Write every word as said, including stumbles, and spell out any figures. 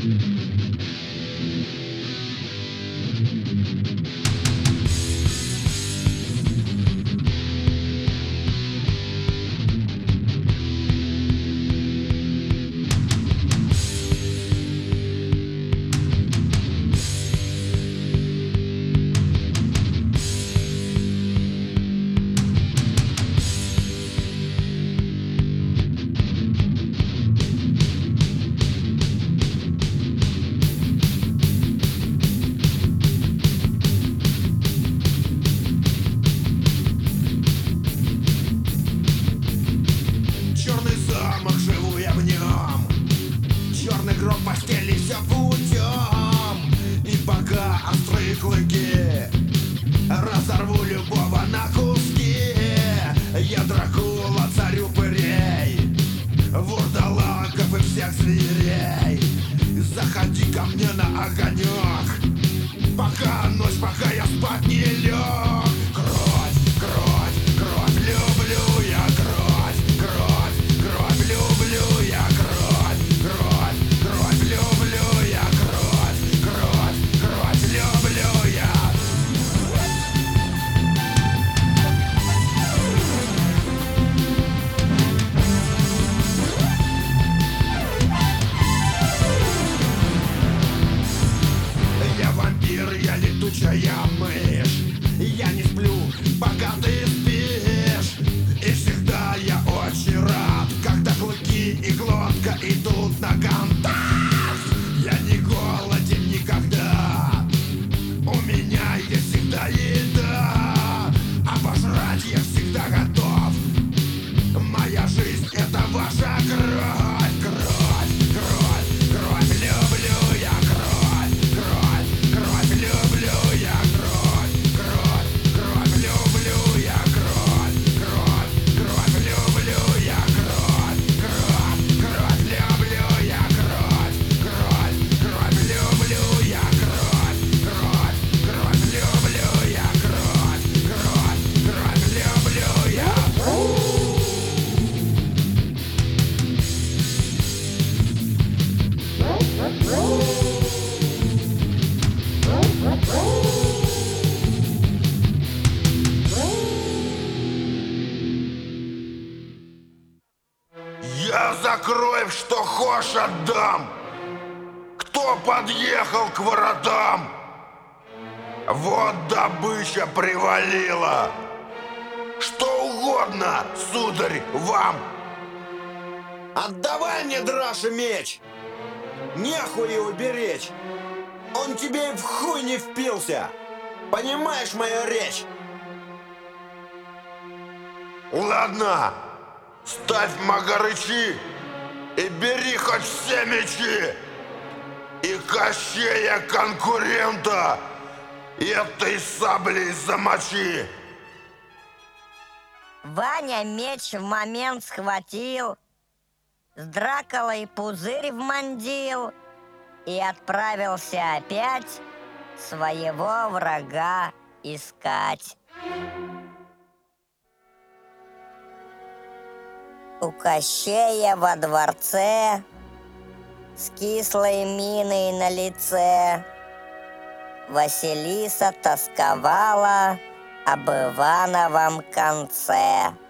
Черный замок, живу я в нем. Черный гроб постели, все путем. И пока острые клыки разорву любого на куски, я Дракула, царь упырей, вурдалаков и всех зверей. Заходи ко мне на огонек, пока ночь, пока я спать не лег. Кровь, кровь, кровь, люблю я кровь, кровь, кровь, люблю я кровь, кровь, кровь, люблю я кровь, кровь, кровь, люблю я. Я вампир, я летучая мышь. Я не сплю, пока ты спишь. И всегда я очень рад, когда клыки и глотка идут на контакт. Я не голоден никогда, у меня есть всегда еда, а пожрать я всегда готов. Моя жизнь — это ваша кровь, кровь, кровь, кровь, люблю я кровь, кровь, кровь, люблю я кровь, кровь, кровь, люблю я кровь, кровь, кровь, люблю я кровь, кровь, кровь, люблю я кровь, кровь, кровь, люблю я кровь, кровь, кровь, люблю я кровь, кровь, кровь, люблю я. Я за кровь что хошь отдам. Кто подъехал к воротам? Вот добыча привалила. Что угодно, сударь, вам. Отдавай мне, Драша, меч. Нехуй его беречь. Он тебе и в хуй не впился. Понимаешь мою речь? Ладно, ставь магарычи и бери хоть все мечи. И Кощея конкурента этой саблей замочи. Ваня меч в момент схватил, с Дракулой пузырь вмандил и отправился опять своего врага искать. У Кощея во дворце с кислой миной на лице Василиса тосковала об Ивановом конце.